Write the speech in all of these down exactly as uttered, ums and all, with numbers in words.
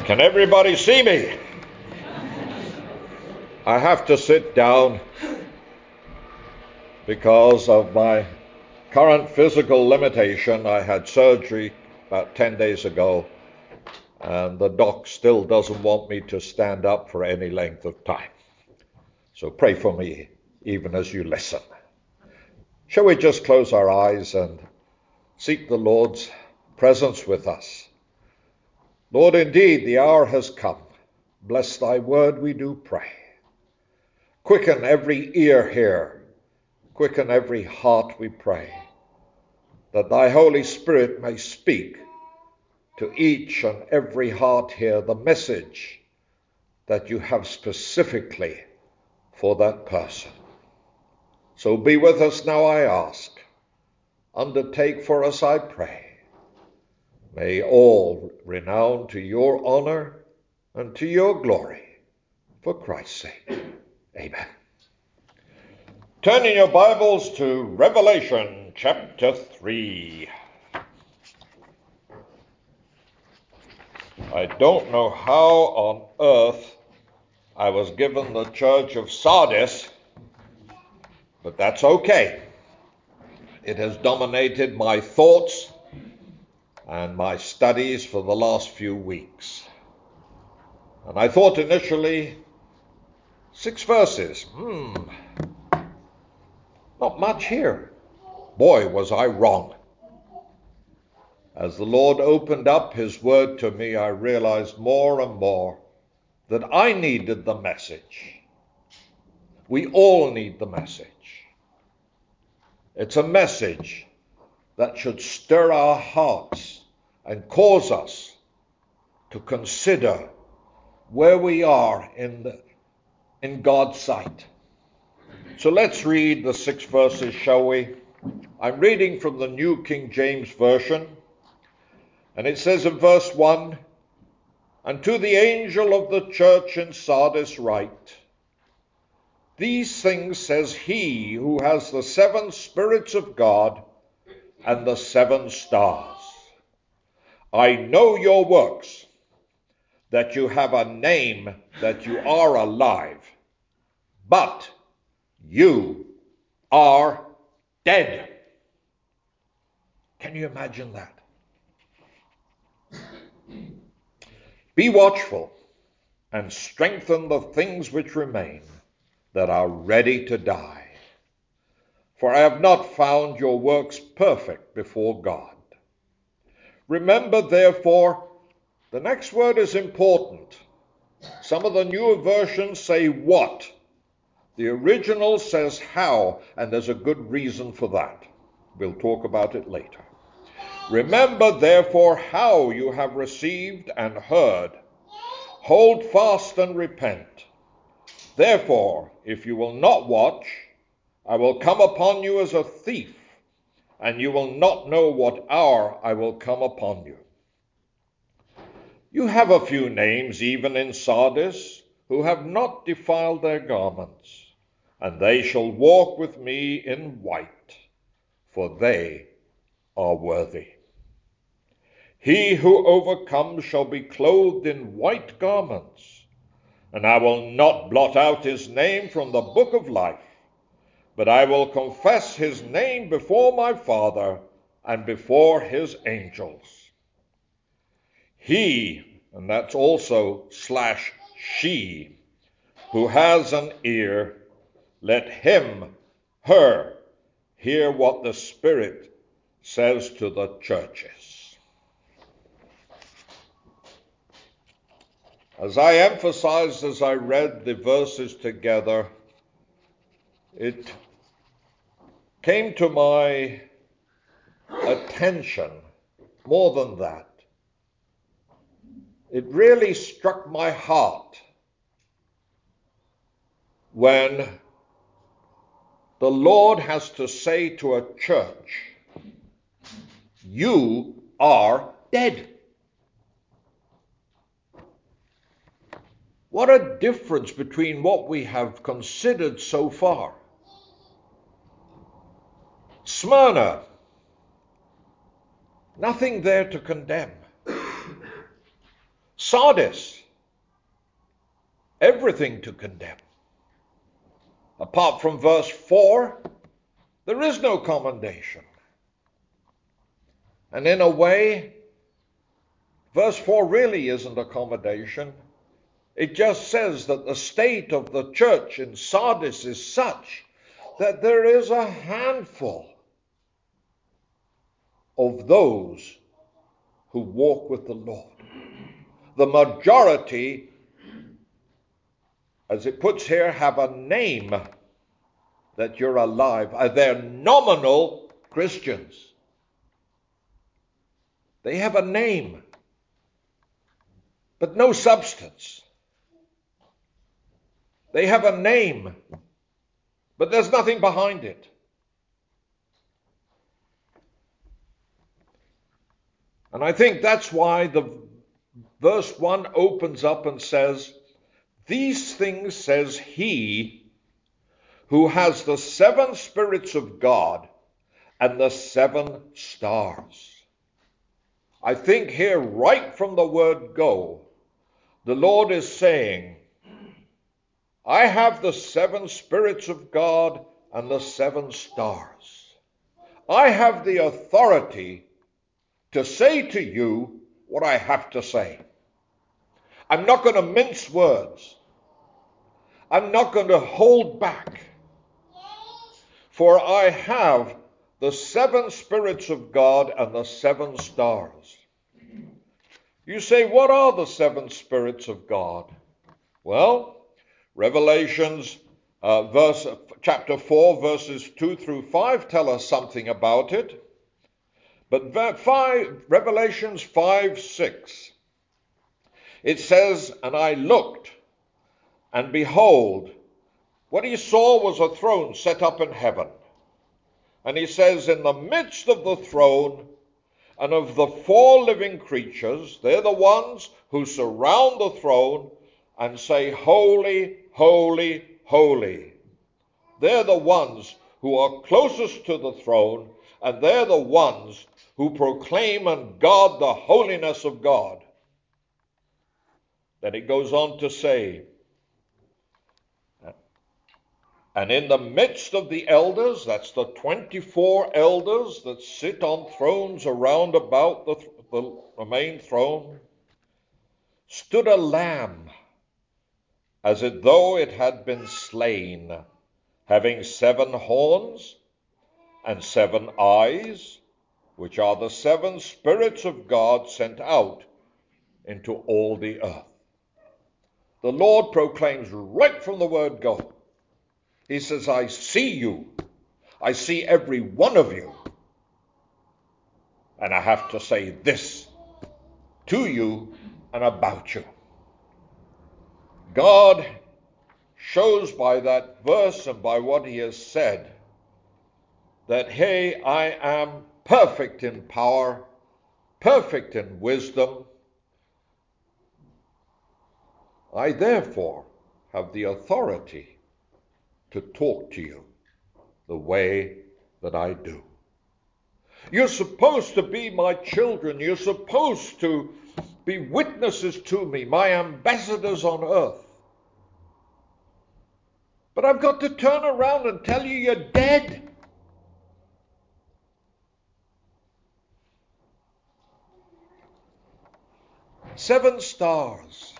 Can everybody see me? I have to sit down because of my current physical limitation. I had surgery about ten days ago, and the doc still doesn't want me to stand up for any length of time. So pray for me even as you listen. Shall we just close our eyes and seek the Lord's presence with us? Lord, indeed, the hour has come. Bless thy word, we do pray. Quicken every ear here. Quicken every heart, we pray, that thy Holy Spirit may speak to each and every heart here the message that you have specifically for that person. So be with us now, I ask. Undertake for us, I pray. May all renown to your honor and to your glory, for Christ's sake. Amen. Turn in your Bibles to Revelation chapter three. I don't know how on earth I was given the church of Sardis, but that's okay. It has dominated my thoughts and my studies for the last few weeks. And I thought initially, six verses, hmm, not much here. Boy, was I wrong. As the Lord opened up his word to me, I realized more and more that I needed the message. We all need the message. It's a message that should stir our hearts and cause us to consider where we are in the, in God's sight. So let's read the six verses, shall we? I'm reading from the New King James Version, and it says in verse one, "And to the angel of the church in Sardis write, these things says he who has the seven spirits of God and the seven stars. I know your works, that you have a name, that you are alive, but you are dead." Can you imagine that? "Be watchful and strengthen the things which remain that are ready to die. For I have not found your works perfect before God. Remember, therefore," the next word is important. Some of the newer versions say what. The original says how, and there's a good reason for that. We'll talk about it later. "Remember, therefore, how you have received and heard. Hold fast and repent. Therefore, if you will not watch, I will come upon you as a thief, and you will not know what hour I will come upon you. You have a few names even in Sardis, who have not defiled their garments, and they shall walk with me in white, for they are worthy. He who overcomes shall be clothed in white garments, and I will not blot out his name from the book of life, but I will confess his name before my Father and before his angels. He," and that's also slash she, "who has an ear, let him, her, hear what the Spirit says to the churches." As I emphasized as I read the verses together, it came to my attention more than that. It really struck my heart when the Lord has to say to a church, you are dead. What a difference between what we have considered so far. Smyrna, nothing there to condemn. Sardis, everything to condemn. Apart from verse four, there is no commendation. And in a way, verse four really isn't a commendation. It just says that the state of the church in Sardis is such that there is a handful of those who walk with the Lord. The majority, as it puts here, have a name that you're alive. They're nominal Christians. They have a name, but no substance. They have a name, but there's nothing behind it. And I think that's why the verse one opens up and says, "These things says he who has the seven spirits of God and the seven stars." I think here, right from the word go, the Lord is saying, I have the seven spirits of God and the seven stars. I have the authority to say to you what I have to say. I'm not going to mince words. I'm not going to hold back. For I have the seven spirits of God and the seven stars. You say, what are the seven spirits of God? Well, Revelations uh, verse, chapter four, verses two through five tell us something about it. But five, Revelations five, six, it says, "And I looked, and behold, what he saw was a throne set up in heaven. And he says, in the midst of the throne and of the four living creatures," they're the ones who surround the throne and say, "Holy, holy, holy." They're the ones who are closest to the throne, and they're the ones who proclaim and guard the holiness of God. Then it goes on to say, "And in the midst of the elders," that's the twenty-four elders that sit on thrones around about the, the, the main throne, "stood a lamb, as it though it had been slain, having seven horns and seven eyes, which are the seven spirits of God sent out into all the earth." The Lord proclaims right from the word go. He says, I see you. I see every one of you. And I have to say this to you and about you. God shows by that verse and by what he has said that, hey, I am perfect in power, perfect in wisdom. I therefore have the authority to talk to you the way that I do. You're supposed to be my children. You're supposed to be witnesses to me, my ambassadors on earth. But I've got to turn around and tell you you're dead. Seven stars.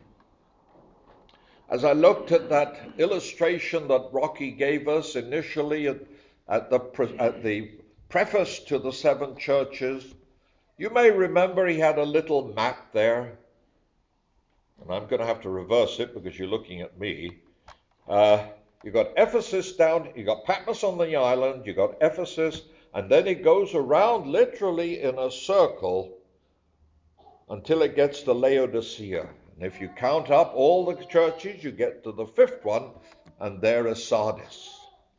As I looked at that illustration that Rocky gave us initially at, at, the, at the preface to the seven churches, you may remember he had a little map there. And I'm going to have to reverse it because you're looking at me. Uh, you've got Ephesus down, you've got Patmos on the island, you've got Ephesus, and then it goes around literally in a circle until it gets to Laodicea. And if you count up all the churches, you get to the fifth one, and there is Sardis.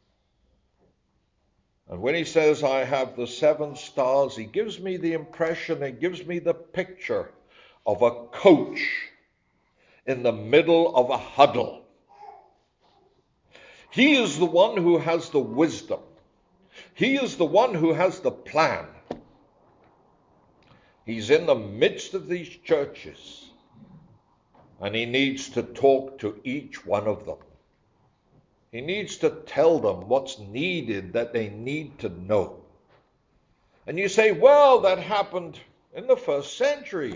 And when he says, I have the seven stars, he gives me the impression, he gives me the picture of a coach in the middle of a huddle. He is the one who has the wisdom. He is the one who has the plan. He's in the midst of these churches. And he needs to talk to each one of them. He needs to tell them what's needed that they need to know. And you say, well, that happened in the first century.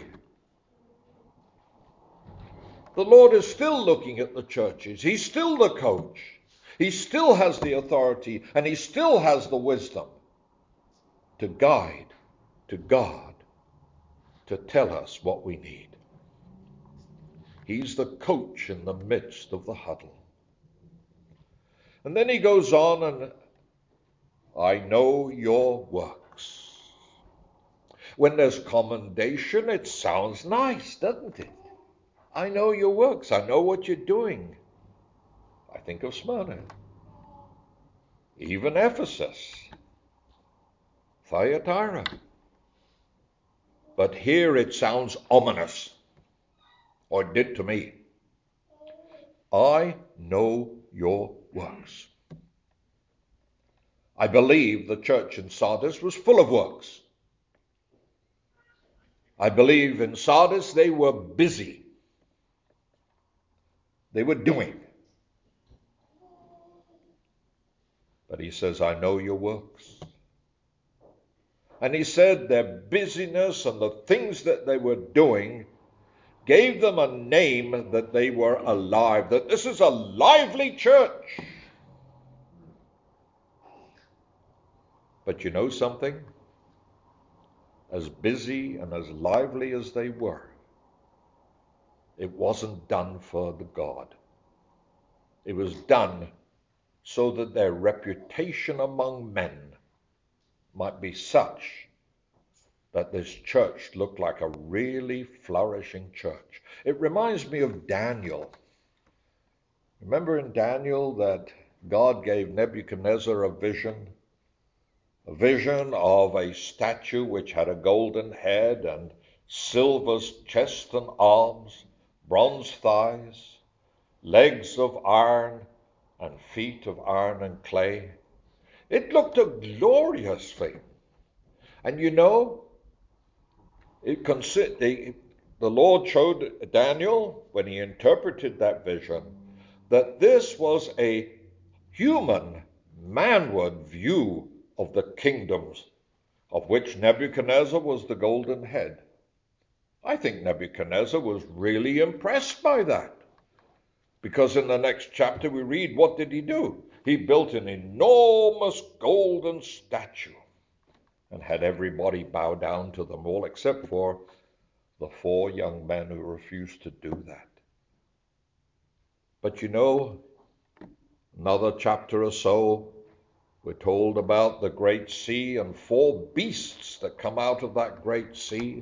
The Lord is still looking at the churches. He's still the coach. He still has the authority, and he still has the wisdom to guide, to guard, to tell us what we need. He's the coach in the midst of the huddle. And then he goes on, and I know your works. When there's commendation, it sounds nice, doesn't it? I know your works. I know what you're doing. I think of Smyrna, even Ephesus, Thyatira. But here it sounds ominous, or it did to me. I know your works. I believe the church in Sardis was full of works. I believe in Sardis they were busy. They were doing. But he says, I know your works. And he said their busyness and the things that they were doing gave them a name that they were alive, that this is a lively church. But you know something? As busy and as lively as they were, it wasn't done for the God. It was done so that their reputation among men might be such that this church looked like a really flourishing church. It reminds me of Daniel. Remember in Daniel that God gave Nebuchadnezzar a vision? A vision of a statue which had a golden head and silver chest and arms, bronze thighs, legs of iron and feet of iron and clay. It looked a glorious thing. And you know, it consi- the, the Lord showed Daniel, when he interpreted that vision, that this was a human, manward view of the kingdoms, of which Nebuchadnezzar was the golden head. I think Nebuchadnezzar was really impressed by that. Because in the next chapter we read, what did he do? He built an enormous golden statue and had everybody bow down to them all, except for the four young men who refused to do that. But you know, another chapter or so, we're told about the great sea and four beasts that come out of that great sea.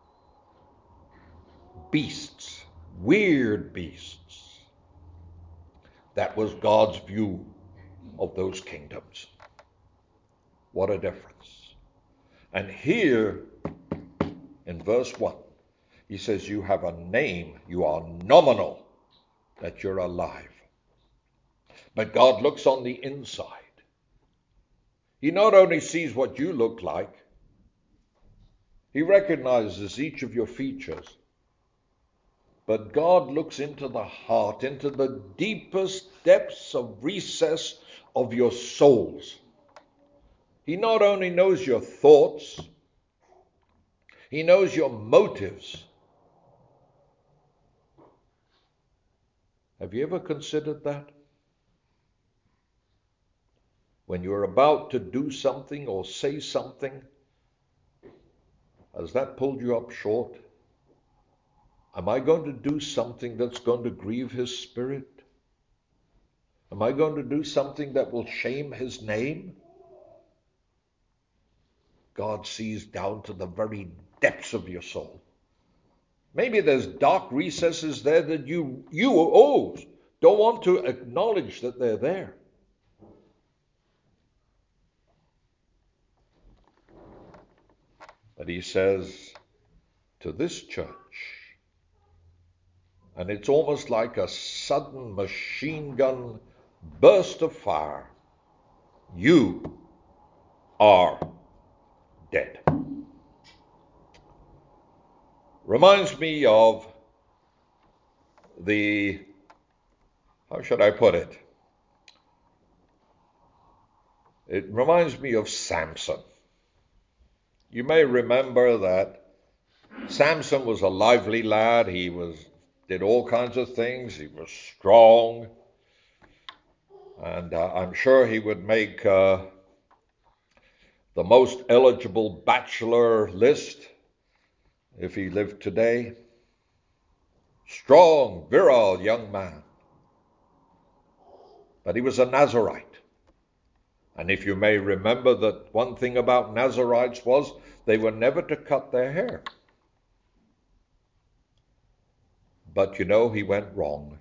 Beasts, weird beasts. That was God's view of those kingdoms. What a difference. And here, in verse one, he says, you have a name, you are nominal, that you're alive. But God looks on the inside. He not only sees what you look like, he recognizes each of your features, but God looks into the heart, into the deepest depths of recess of your souls. He not only knows your thoughts, he knows your motives. Have you ever considered that? When you're about to do something or say something, has that pulled you up short? Am I going to do something that's going to grieve his spirit? Am I going to do something that will shame his name? God sees down to the very depths of your soul. Maybe there's dark recesses there that you, you oh, don't want to acknowledge that they're there. But he says to this church, and it's almost like a sudden machine gun burst of fire, you are dead. Reminds me of the, how should I put it? It reminds me of Samson. You may remember that Samson was a lively lad. He was did all kinds of things. He was strong. And uh, I'm sure he would make uh, the most eligible bachelor list if he lived today. Strong, virile young man. But he was a Nazarite. And if you may remember that one thing about Nazarites was they were never to cut their hair. But you know, he went wrong.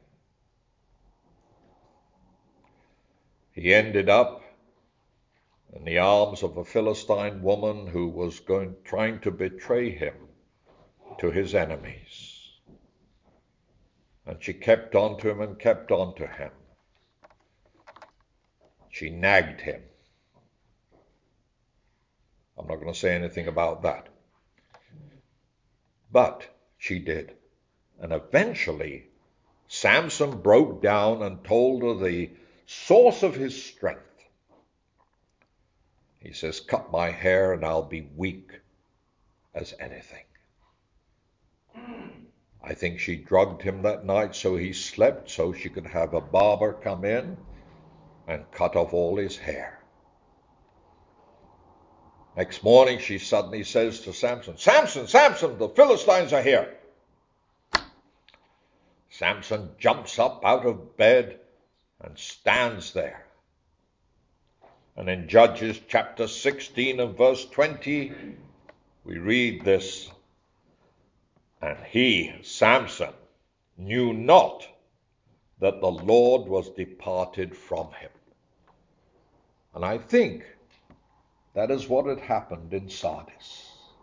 He ended up in the arms of a Philistine woman who was going trying to betray him to his enemies. And she kept on to him and kept on to him. She nagged him. I'm not going to say anything about that. But she did. And eventually, Samson broke down and told her the source of his strength. He says, cut my hair and I'll be weak as anything. I think she drugged him that night so he slept so she could have a barber come in and cut off all his hair. Next morning she suddenly says to Samson, Samson, Samson, the Philistines are here. Samson jumps up out of bed and stands there. And in Judges chapter sixteen and verse twenty, we read this. And he, Samson, knew not that the Lord was departed from him. And I think that is what had happened in Sardis.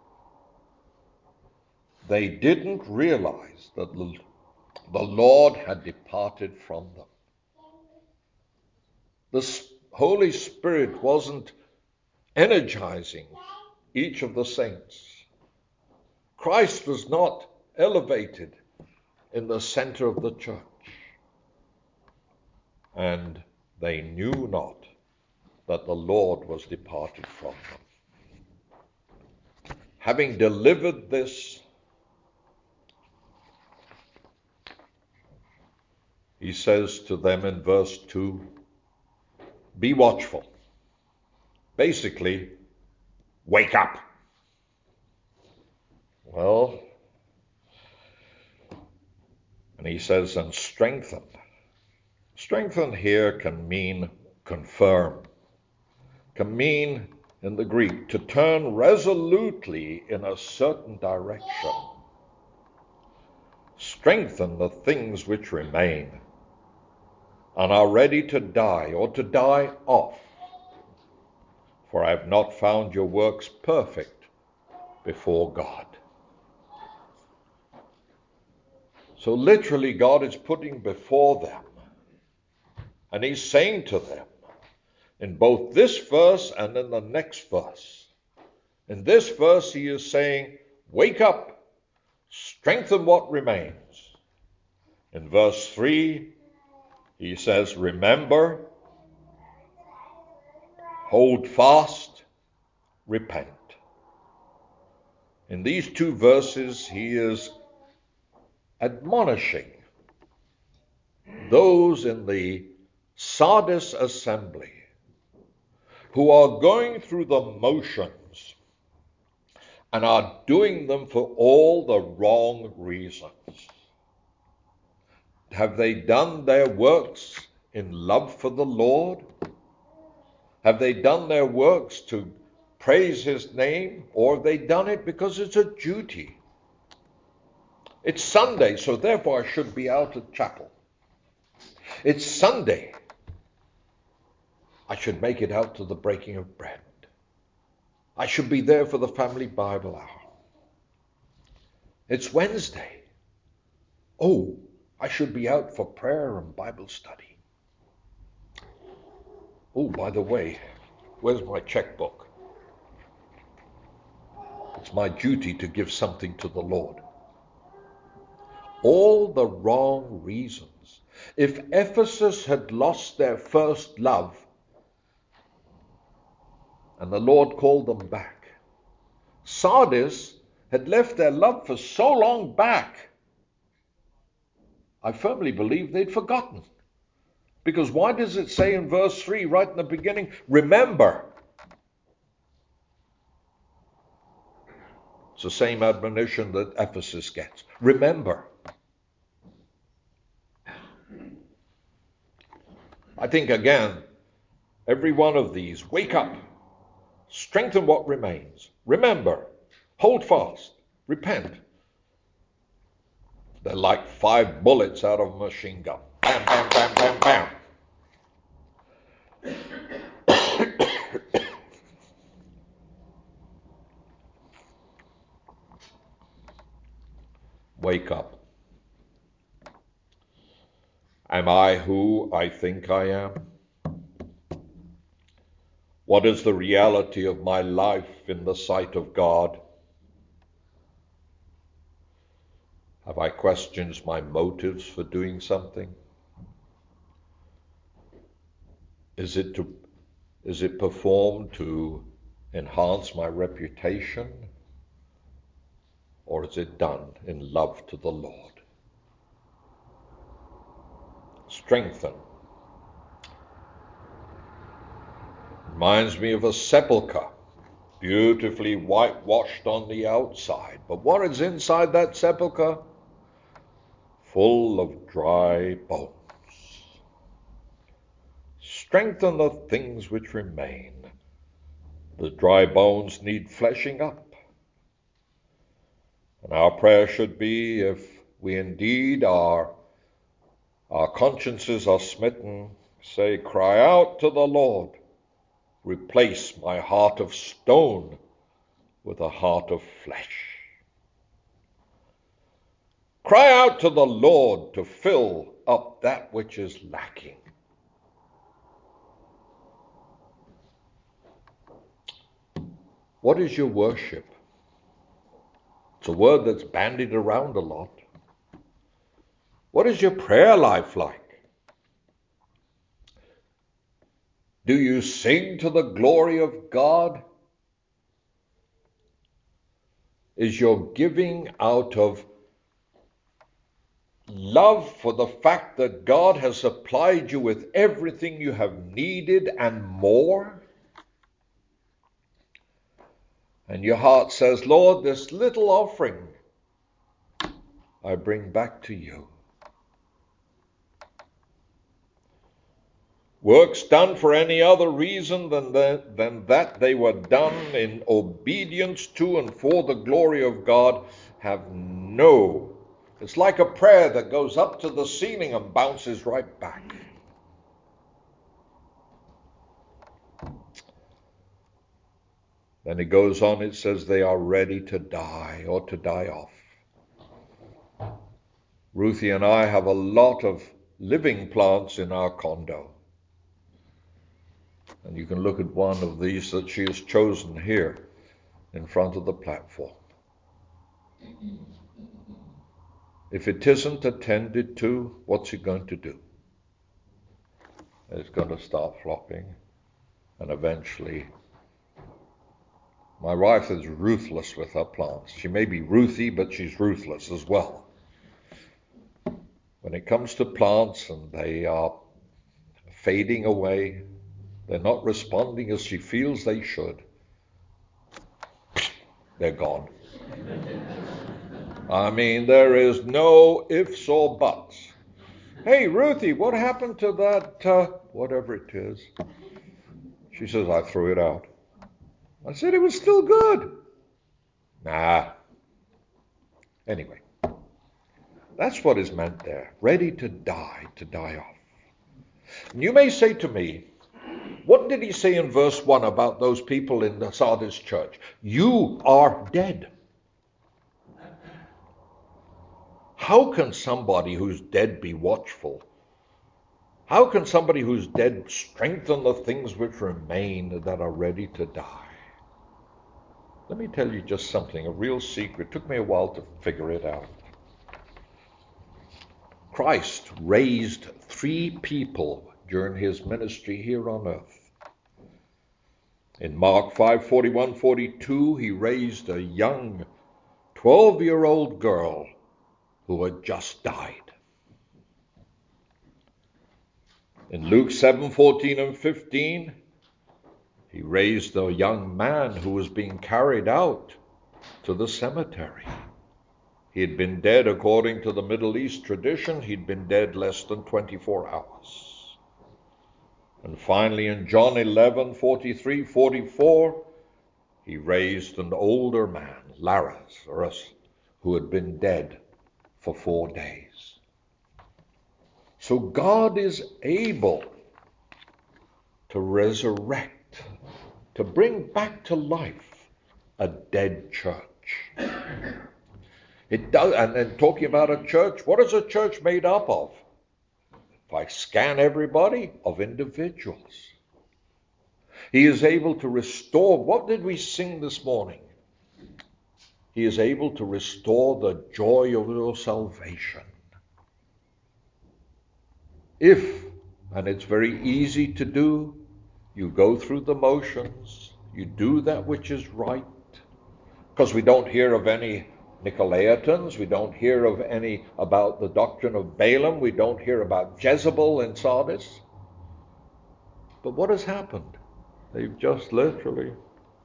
They didn't realize that the Lord had departed from them. The Holy Spirit wasn't energizing each of the saints. Christ was not elevated in the center of the church. And they knew not that the Lord was departed from them. Having delivered this, he says to them in verse two, be watchful. Basically, wake up. Well, and he says, and strengthen. Strengthen here can mean confirm, can mean in the Greek to turn resolutely in a certain direction. Strengthen the things which remain and are ready to die or to die off. For I have not found your works perfect before God. So literally God is putting before them, and he's saying to them, in both this verse and in the next verse, in this verse he is saying, wake up, strengthen what remains. In verse three, he says, remember, hold fast, repent. In these two verses, he is admonishing those in the Sardis assembly who are going through the motions and are doing them for all the wrong reasons. Have they done their works in love for the Lord? Have they done their works to praise his name, or have they done it because it's a duty? It's Sunday, so therefore I should be out at chapel. It's Sunday, I should make it out to the breaking of bread. I should be there for the family Bible hour. It's Wednesday. Oh, I should be out for prayer and Bible study. Oh, by the way, where's my checkbook? It's my duty to give something to the Lord. all the wrong reasons. If Ephesus had lost their first love, and the Lord called them back, Sardis had left their love for so long back, I firmly believe they'd forgotten. Because why does it say in verse three, right in the beginning, remember? It's the same admonition that Ephesus gets. Remember. I think, again, every one of these, wake up, strengthen what remains, remember, hold fast, repent. They're like five bullets out of a machine gun. Bam, bam, bam, bam, bam. Wake up. Am I who I think I am? What is the reality of my life in the sight of God? Have I questioned my motives for doing something? Is it to, is it performed to enhance my reputation? Or is it done in love to the Lord? Strengthen. Reminds me of a sepulchre, beautifully whitewashed on the outside. But what is inside that sepulchre? Full of dry bones. Strengthen the things which remain. The dry bones need fleshing up. And our prayer should be, if we indeed are, our consciences are smitten, say, cry out to the Lord, replace my heart of stone with a heart of flesh. Cry out to the Lord to fill up that which is lacking. What is your worship? It's a word that's bandied around a lot. What is your prayer life like? Do you sing to the glory of God? Is your giving out of love for the fact that God has supplied you with everything you have needed and more? And your heart says, Lord, this little offering I bring back to you. Works done for any other reason than that, than that they were done in obedience to and for the glory of God have no. It's like a prayer that goes up to the ceiling and bounces right back. Then it goes on, it says they are ready to die or to die off. Ruthie and I have a lot of living plants in our condo. And you can look at one of these that she has chosen here in front of the platform. If it isn't attended to, what's it going to do? It's going to start flopping, and eventually, my wife is ruthless with her plants. She may be Ruthie, but she's ruthless as well. When it comes to plants and they are fading away, they're not responding as she feels they should, they're gone. I mean, there is no ifs or buts. Hey, Ruthie, what happened to that, uh, whatever it is? She says, I threw it out. I said, it was still good. Nah. Anyway, that's what is meant there. Ready to die, to die off. And you may say to me, what did he say in verse one about those people in the Sardis church? You are dead. How can somebody who's dead be watchful? How can somebody who's dead strengthen the things which remain that are ready to die? Let me tell you just something, a real secret. It took me a while to figure it out. Christ raised three people during his ministry here on earth. In Mark five, forty-one, forty-two, he raised a young twelve-year-old girl who had just died. In Luke seven, fourteen and fifteen, he raised a young man who was being carried out to the cemetery. He had been dead, according to the Middle East tradition, he'd been dead less than twenty-four hours. And finally, in John eleven, forty-three, forty-four, he raised an older man, Lazarus, who had been dead for four days. So God is able to resurrect, to bring back to life a dead church. It does, and then talking about a church, what is a church made up of? If I scan everybody, of individuals. He is able to restore. What did we sing this morning? He is able to restore the joy of your salvation. If, and it's very easy to do, you go through the motions, you do that which is right, because we don't hear of any Nicolaitans, we don't hear of any about the doctrine of Balaam, we don't hear about Jezebel in Sardis. But what has happened? They've just literally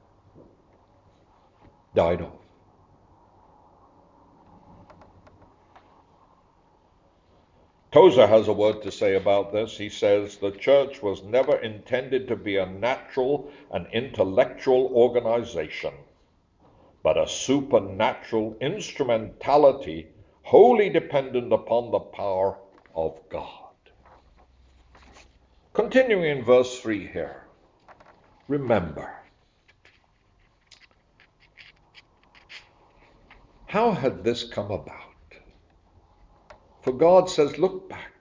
died off. Tozer has a word to say about this. He says, the church was never intended to be a natural and intellectual organization, but a supernatural instrumentality wholly dependent upon the power of God. Continuing in verse three here, remember. How had this come about? For God says, look back.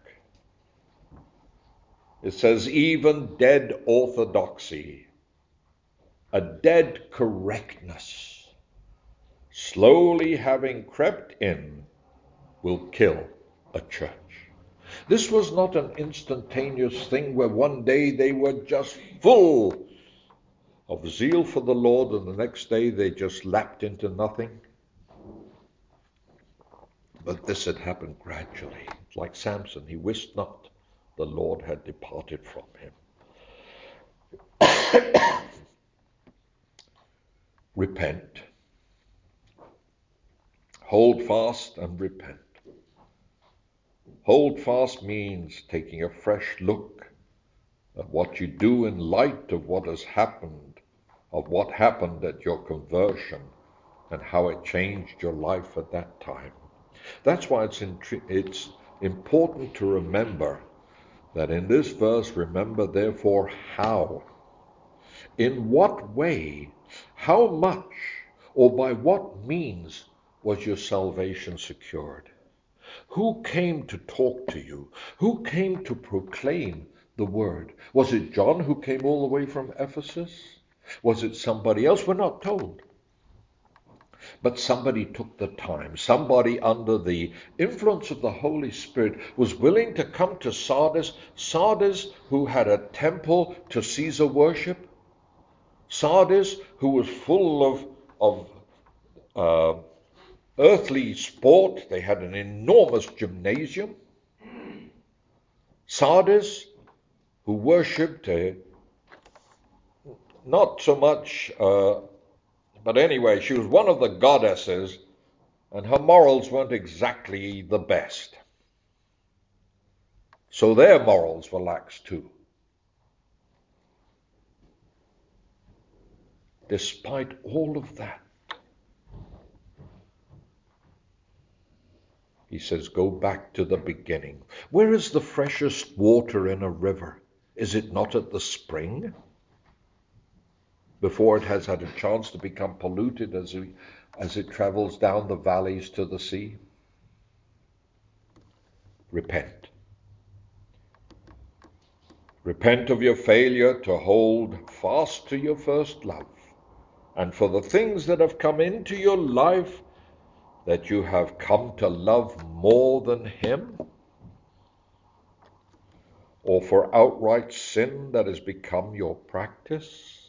It says, even dead orthodoxy, a dead correctness, slowly having crept in, will kill a church. This was not an instantaneous thing where one day they were just full of zeal for the Lord and the next day they just lapped into nothing. But this had happened gradually. Like Samson, he wist not the Lord had departed from him. Repent. Hold fast and repent. Hold fast means taking a fresh look at what you do in light of what has happened, of what happened at your conversion and how it changed your life at that time. That's why it's, in, it's important to remember that in this verse, remember therefore how, in what way, how much, or by what means was your salvation secured? Who came to talk to you? Who came to proclaim the word? Was it John who came all the way from Ephesus? Was it somebody else? We're not told. But somebody took the time. Somebody under the influence of the Holy Spirit was willing to come to Sardis. Sardis, who had a temple to Caesar worship. Sardis, who was full of, of uh, earthly sport. They had an enormous gymnasium. Sardis, who worshipped uh, not so much, uh, but anyway, she was one of the goddesses, and her morals weren't exactly the best. So their morals were lax too. Despite all of that, he says, go back to the beginning. Where is the freshest water in a river? Is it not at the spring? Before it has had a chance to become polluted as it, as it travels down the valleys to the sea? Repent. Repent of your failure to hold fast to your first love, and for the things that have come into your life that you have come to love more than him. or for outright sin that has become your practice?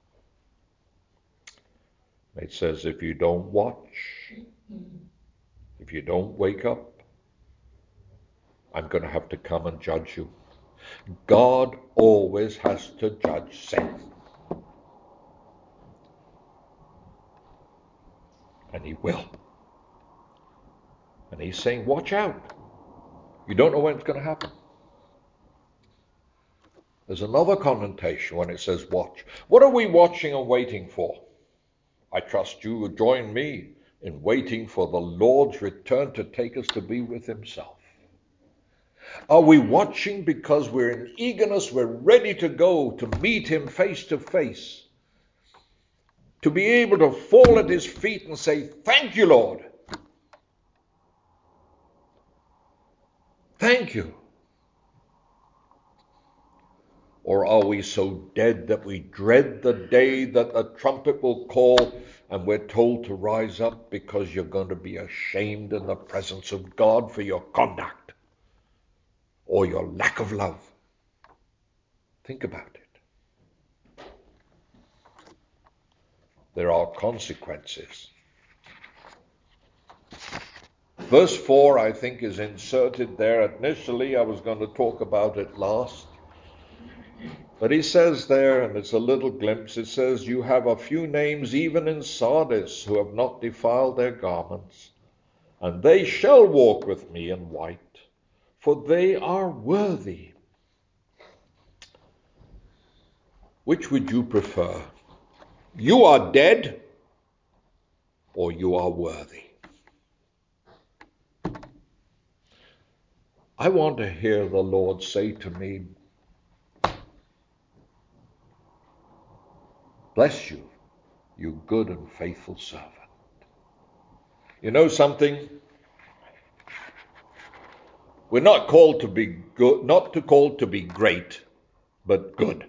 It says, if you don't watch, if you don't wake up, I'm going to have to come and judge you. God always has to judge sin. And he will. And he's saying, watch out. You don't know when it's going to happen. There's another connotation when it says watch. What are we watching and waiting for? I trust you will join me in waiting for the Lord's return to take us to be with himself. Are we watching because we're in eagerness, we're ready to go to meet him face to face, to be able to fall at his feet and say, thank you, Lord. Thank you. Or are we so dead that we dread the day that the trumpet will call and we're told to rise up because you're going to be ashamed in the presence of God for your conduct or your lack of love? Think about it. There are consequences. Verse four, I think, is inserted there. Initially, I was going to talk about it last. But he says there, and it's a little glimpse, it says, you have a few names even in Sardis who have not defiled their garments, and they shall walk with me in white, for they are worthy. Which would you prefer? You are dead, or you are worthy? I want to hear the Lord say to me, bless you, you good and faithful servant. You know something? We're not called to be good, not to called to be great, but good.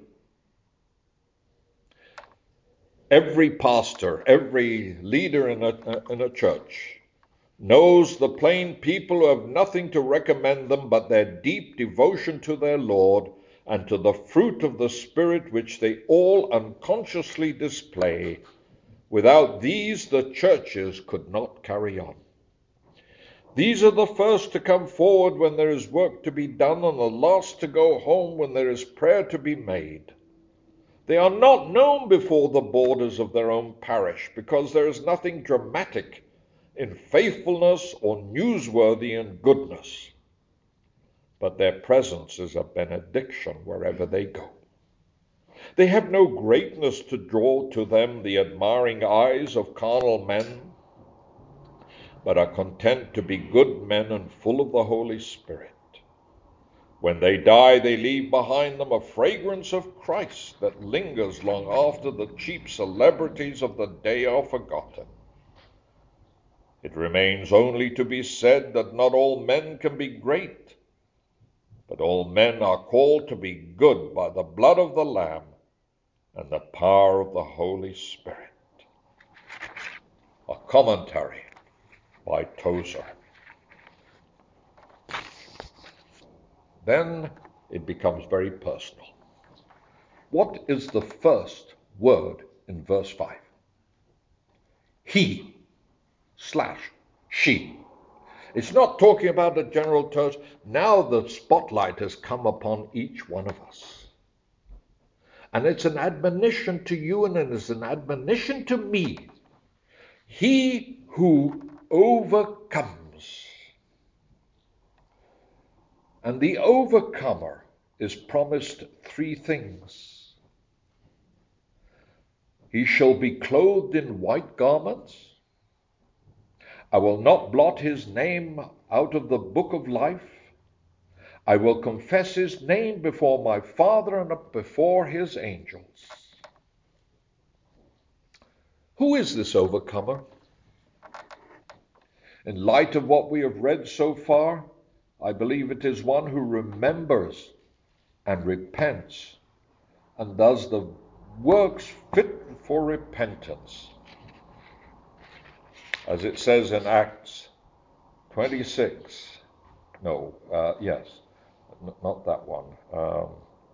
Every pastor, every leader in a, in a church knows the plain people who have nothing to recommend them but their deep devotion to their Lord and to the fruit of the Spirit which they all unconsciously display. Without these, the churches could not carry on. These are the first to come forward when there is work to be done, and the last to go home when there is prayer to be made. They are not known before the borders of their own parish, because there is nothing dramatic in faithfulness or newsworthy in goodness. But their presence is a benediction wherever they go. They have no greatness to draw to them the admiring eyes of carnal men, but are content to be good men and full of the Holy Spirit. When they die, they leave behind them a fragrance of Christ that lingers long after the cheap celebrities of the day are forgotten. It remains only to be said that not all men can be great, but all men are called to be good by the blood of the Lamb and the power of the Holy Spirit. A commentary by Tozer. Then it becomes very personal. What is the first word in verse five? He slash she. It's not talking about the general church. Now the spotlight has come upon each one of us. And it's an admonition to you and it's an admonition to me. He who overcomes. And the overcomer is promised three things. He shall be clothed in white garments. I will not blot his name out of the book of life. I will confess his name before my Father and before his angels. Who is this overcomer? In light of what we have read so far, I believe it is one who remembers and repents and does the works fit for repentance. As it says in Acts twenty-six, no, uh, yes, not that one. Um,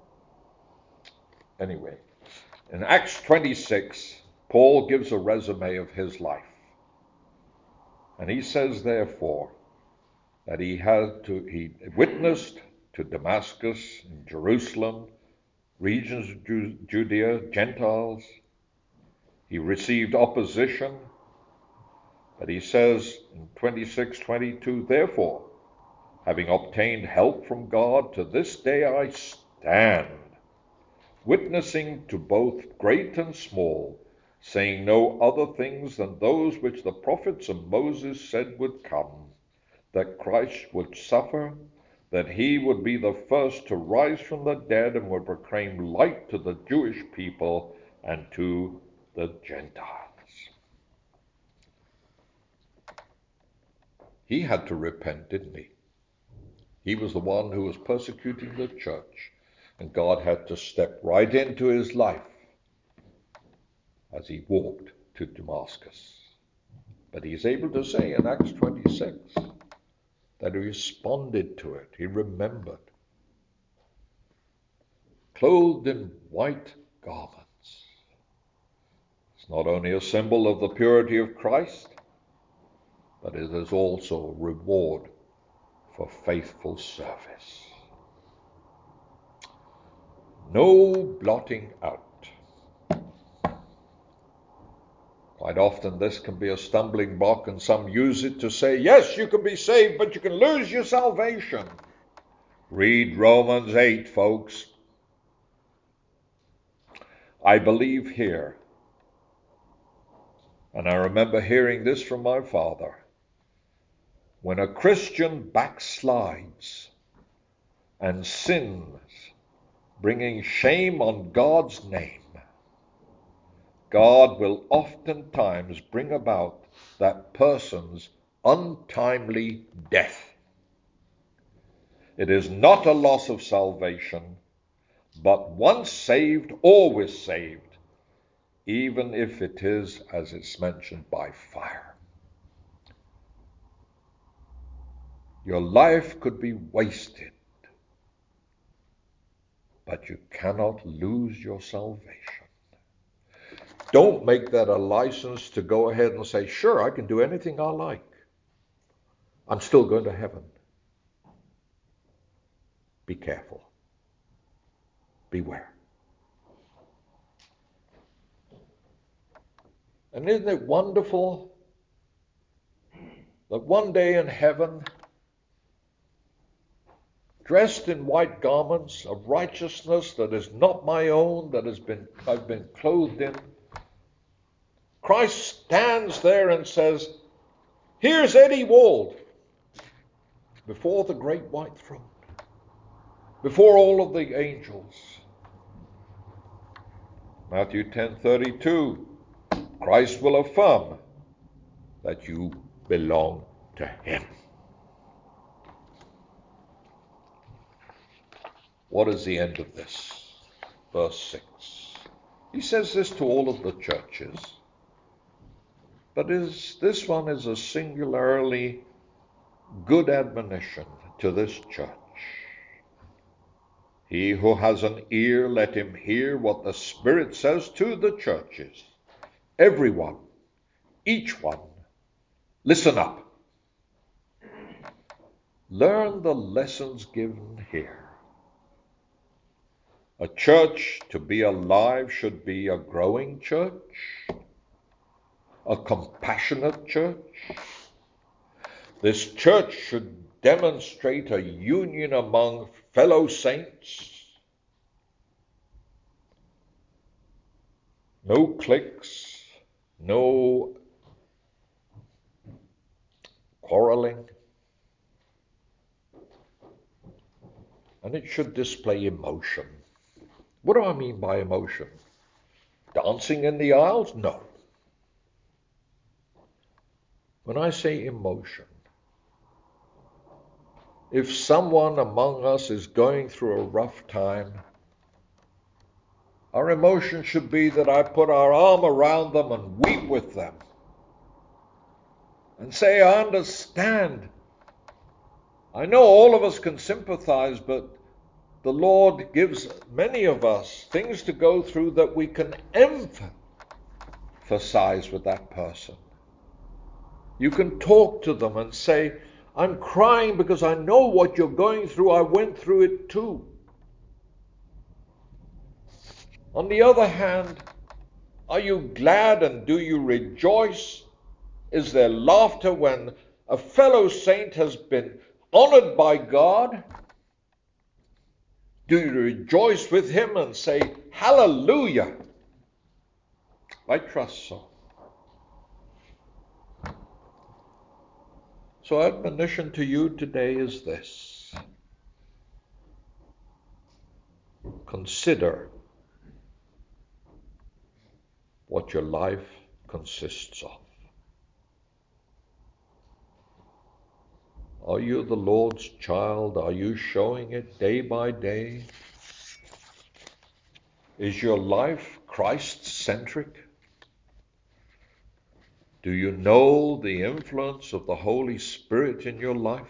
anyway, in Acts twenty-six, Paul gives a resume of his life. And he says, therefore, that he had to, he witnessed to Damascus, and Jerusalem, regions of Ju- Judea, Gentiles. He received opposition. But he says in twenty-six twenty-two, therefore, having obtained help from God, to this day I stand, witnessing to both great and small, saying no other things than those which the prophets and Moses said would come, that Christ would suffer, that he would be the first to rise from the dead, and would proclaim light to the Jewish people and to the Gentiles. He had to repent, didn't he? He was the one who was persecuting the church, and God had to step right into his life as he walked to Damascus. But he's able to say in Acts twenty-six that he responded to it. He remembered. Clothed in white garments. It's not only a symbol of the purity of Christ, but it is also a reward for faithful service. No blotting out. Quite often this can be a stumbling block, and some use it to say, yes, you can be saved, but you can lose your salvation. Read Romans eight, folks. I believe here, and I remember hearing this from my father, when a Christian backslides and sins, bringing shame on God's name, God will oftentimes bring about that person's untimely death. It is not a loss of salvation, but once saved, always saved, even if it is, as it's mentioned, by fire. Your life could be wasted, but you cannot lose your salvation. Don't make that a license to go ahead and say, sure, I can do anything I like. I'm still going to heaven. Be careful. Beware. And isn't it wonderful that one day in heaven, dressed in white garments of righteousness that is not my own, that has been I've been clothed in, Christ stands there and says, here's Eddie Wald before the great white throne, before all of the angels. Matthew ten thirty-two, Christ will affirm that you belong to him. What is the end of this? Verse six. He says this to all of the churches, but is, this one is a singularly good admonition to this church. He who has an ear, let him hear what the Spirit says to the churches. Everyone, each one, listen up. Learn the lessons given here. A church to be alive should be a growing church, a compassionate church. This church should demonstrate a union among fellow saints. No cliques, no quarreling. And it should display emotion. What do I mean by emotion? Dancing in the aisles? No. When I say emotion, if someone among us is going through a rough time, our emotion should be that I put our arm around them and weep with them and say, I understand. I know all of us can sympathize, but the Lord gives many of us things to go through that we can emphasize with that person. You can talk to them and say, I'm crying because I know what you're going through. I went through it too. On the other hand, are you glad and do you rejoice? Is there laughter when a fellow saint has been honored by God? Do you rejoice with him and say, hallelujah? I trust so. So admonition to you today is this. Consider what your life consists of. Are you the Lord's child? Are you showing it day by day? Is your life Christ-centric? Do you know the influence of the Holy Spirit in your life?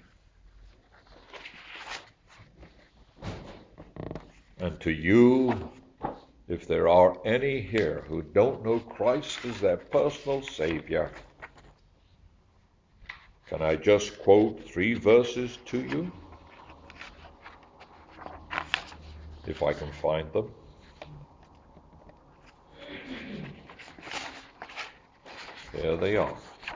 And to you, if there are any here who don't know Christ as their personal Savior, can I just quote three verses to you? If I can find them. There they are.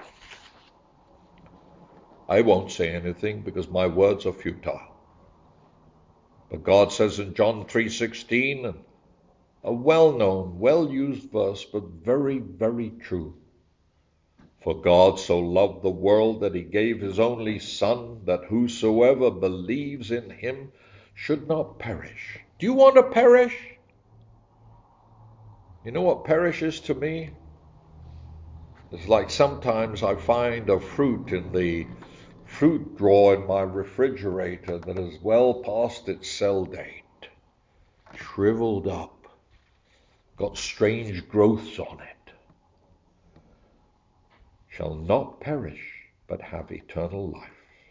I won't say anything because my words are futile. But God says in John three sixteen, a well-known, well-used verse, but very, very true. For God so loved the world that he gave his only Son, that whosoever believes in him should not perish. Do you want to perish? You know what perish is to me? It's like sometimes I find a fruit in the fruit drawer in my refrigerator that is well past its sell date, shriveled up, got strange growths on it, shall not perish, but have eternal life.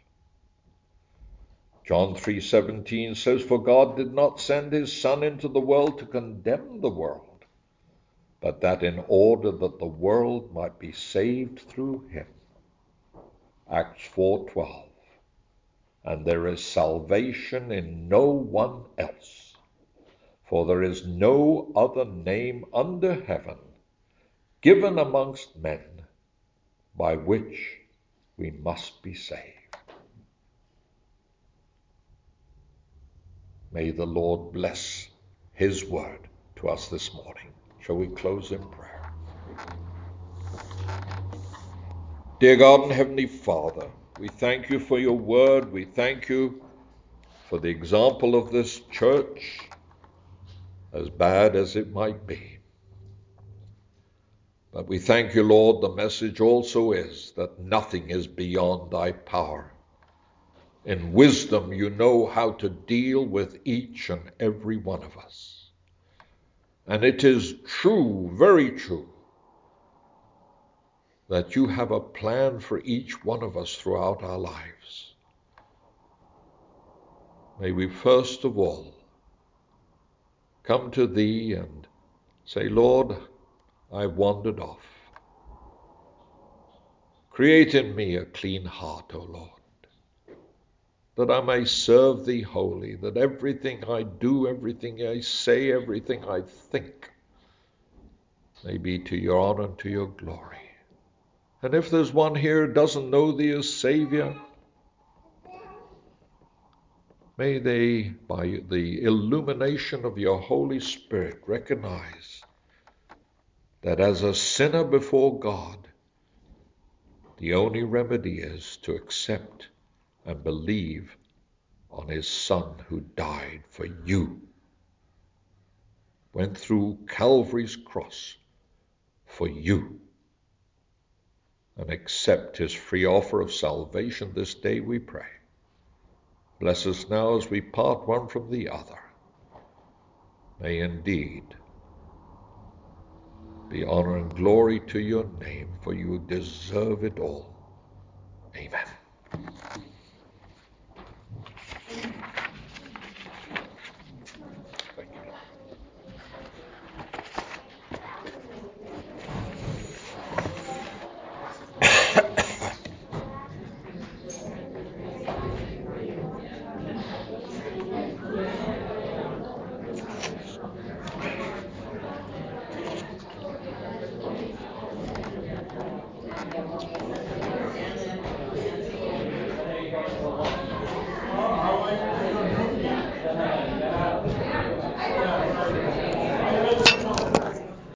John three seventeen says, for God did not send his Son into the world to condemn the world, but that in order that the world might be saved through him. Acts four twelve. And there is salvation in no one else, for there is no other name under heaven given amongst men by which we must be saved. May the Lord bless his word to us this morning. Shall we close in prayer? Dear God and Heavenly Father, we thank you for your word. We thank you for the example of this church, as bad as it might be. But we thank you, Lord, the message also is that nothing is beyond thy power. In wisdom, you know how to deal with each and every one of us. And it is true, very true, that you have a plan for each one of us throughout our lives. May we first of all come to thee and say, Lord, I've wandered off. Create in me a clean heart, O Lord, that I may serve thee wholly, that everything I do, everything I say, everything I think may be to your honor and to your glory. And if there's one here who doesn't know thee as Savior, may they, by the illumination of your Holy Spirit, recognize that as a sinner before God, the only remedy is to accept and believe on his Son who died for you, went through Calvary's cross for you, and accept his free offer of salvation this day, we pray. Bless us now as we part one from the other. May indeed be honor and glory to your name, for you deserve it all. Amen.